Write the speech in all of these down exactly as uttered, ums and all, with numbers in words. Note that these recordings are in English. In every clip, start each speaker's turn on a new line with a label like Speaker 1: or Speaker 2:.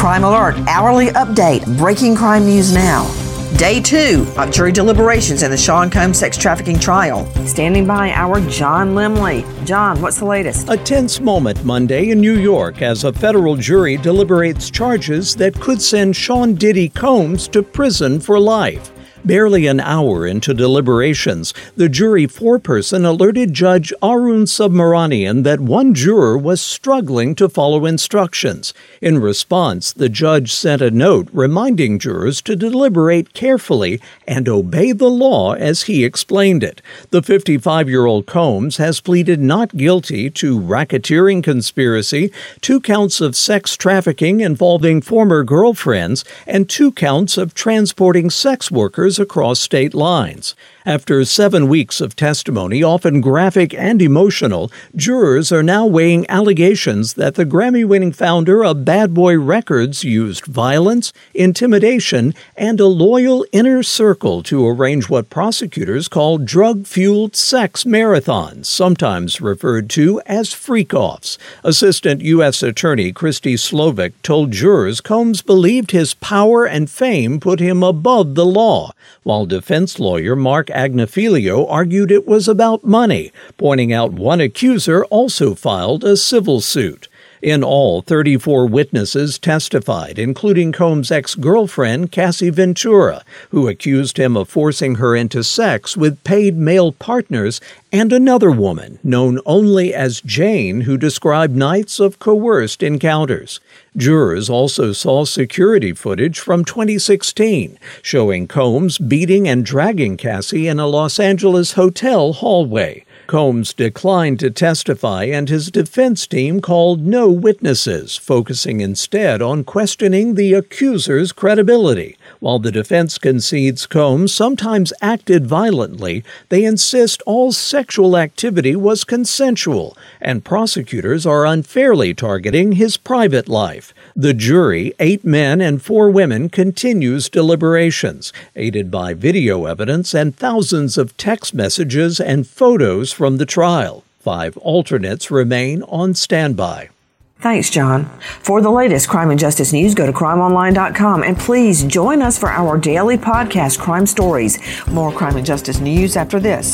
Speaker 1: Crime Alert, hourly update, breaking crime news now. Day two of jury deliberations in the Sean Combs sex trafficking trial. Standing by, our John Limley. John, what's the latest?
Speaker 2: A tense moment Monday in New York as a federal jury deliberates charges that could send Sean Diddy Combs to prison for life. Barely an hour into deliberations, the jury foreperson alerted Judge Arun Subramanian that one juror was struggling to follow instructions. In response, the judge sent a note reminding jurors to deliberate carefully and obey the law as he explained it. The fifty-five-year-old Combs has pleaded not guilty to racketeering conspiracy, two counts of sex trafficking involving former girlfriends, and two counts of transporting sex workers across state lines. After seven weeks of testimony, often graphic and emotional, jurors are now weighing allegations that the Grammy-winning founder of Bad Boy Records used violence, intimidation, and a loyal inner circle to arrange what prosecutors call drug-fueled sex marathons, sometimes referred to as freak-offs. Assistant U S Attorney Christy Slovic told jurors Combs believed his power and fame put him above the law, while defense lawyer Mark Agnifilio argued it was about money, pointing out one accuser also filed a civil suit. In all, thirty-four witnesses testified, including Combs' ex-girlfriend, Cassie Ventura, who accused him of forcing her into sex with paid male partners, and another woman, known only as Jane, who described nights of coerced encounters. Jurors also saw security footage from twenty sixteen, showing Combs beating and dragging Cassie in a Los Angeles hotel hallway. Combs declined to testify, and his defense team called no witnesses, focusing instead on questioning the accuser's credibility. While the defense concedes Combs sometimes acted violently, they insist all sexual activity was consensual, and prosecutors are unfairly targeting his private life. The jury, eight men and four women, continues deliberations, aided by video evidence and thousands of text messages and photos from the trial. Five alternates remain on standby.
Speaker 1: Thanks, John. For the latest crime and justice news, go to crime online dot com, and please join us for our daily podcast, Crime Stories. More crime and justice news after this.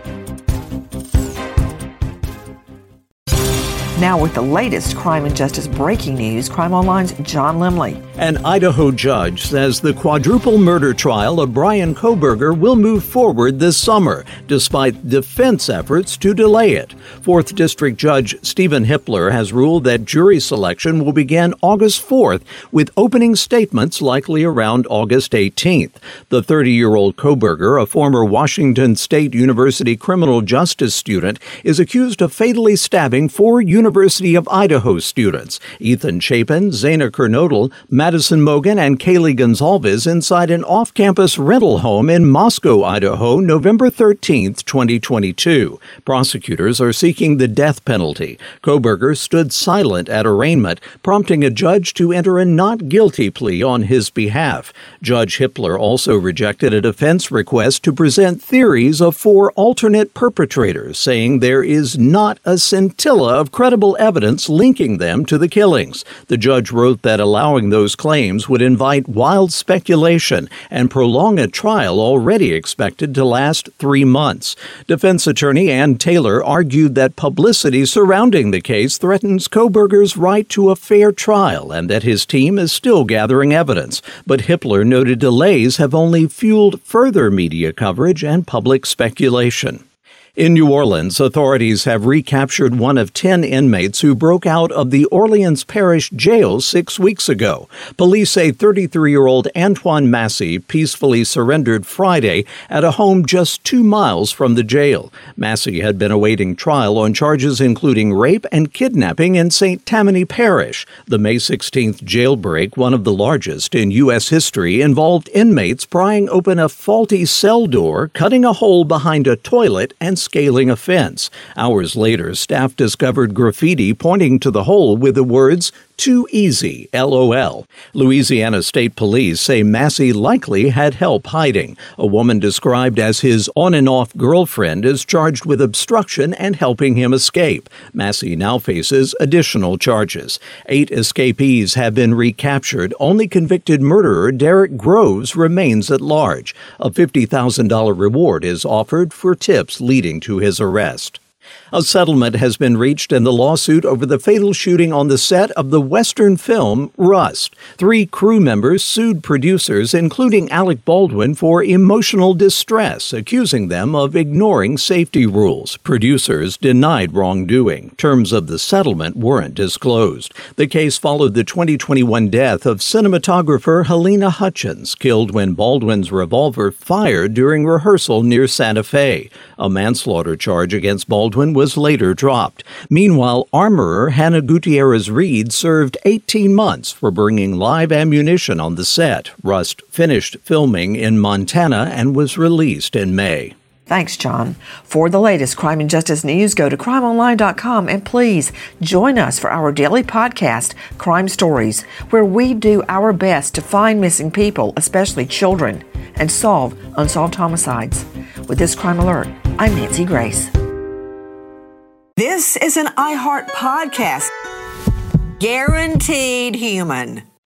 Speaker 1: Now with the latest crime and justice breaking news, Crime Online's John Limley.
Speaker 2: An Idaho judge says the quadruple murder trial of Bryan Kohberger will move forward this summer, despite defense efforts to delay it. Fourth District Judge Stephen Hippler has ruled that jury selection will begin August fourth, with opening statements likely around August eighteenth. The thirty-year-old Kohberger, a former Washington State University criminal justice student, is accused of fatally stabbing four university University of Idaho students, Ethan Chapin, Zaina Kernodle, Madison Mogan, and Kaylee Gonzalez, inside an off-campus rental home in Moscow, Idaho, November thirteenth, twenty twenty-two. Prosecutors are seeking the death penalty. Kohberger stood silent at arraignment, prompting a judge to enter a not guilty plea on his behalf. Judge Hippler also rejected a defense request to present theories of four alternate perpetrators, saying there is not a scintilla of credible evidence linking them to the killings. The judge wrote that allowing those claims would invite wild speculation and prolong a trial already expected to last three months. Defense attorney Ann Taylor argued that publicity surrounding the case threatens Kohberger's right to a fair trial and that his team is still gathering evidence. But Hippler noted delays have only fueled further media coverage and public speculation. In New Orleans, authorities have recaptured one of ten inmates who broke out of the Orleans Parish Jail six weeks ago. Police say thirty-three-year-old Antoine Massey peacefully surrendered Friday at a home just two miles from the jail. Massey had been awaiting trial on charges including rape and kidnapping in Saint Tammany Parish. The May sixteenth jailbreak, one of the largest in U S history, involved inmates prying open a faulty cell door, cutting a hole behind a toilet, and scaling a fence. Hours later, staff discovered graffiti pointing to the hole with the words, too easy, LOL. Louisiana State Police say Massey likely had help hiding. A woman described as his on-and-off girlfriend is charged with obstruction and helping him escape. Massey now faces additional charges. Eight escapees have been recaptured. Only convicted murderer Derek Groves remains at large. A fifty thousand dollars reward is offered for tips leading to his arrest. A settlement has been reached in the lawsuit over the fatal shooting on the set of the Western film Rust. Three crew members sued producers, including Alec Baldwin, for emotional distress, accusing them of ignoring safety rules. Producers denied wrongdoing. Terms of the settlement weren't disclosed. The case followed the twenty twenty-one death of cinematographer Helena Hutchins, killed when Baldwin's revolver fired during rehearsal near Santa Fe. A manslaughter charge against Baldwin was later dropped. Meanwhile, armorer Hannah Gutierrez-Reed served eighteen months for bringing live ammunition on the set. Rust finished filming in Montana and was released in May.
Speaker 1: Thanks, John. For the latest crime and justice news, go to crime online dot com and please join us for our daily podcast, Crime Stories, where we do our best to find missing people, especially children, and solve unsolved homicides. With this crime alert, I'm Nancy Grace. This is an iHeart podcast. Guaranteed human.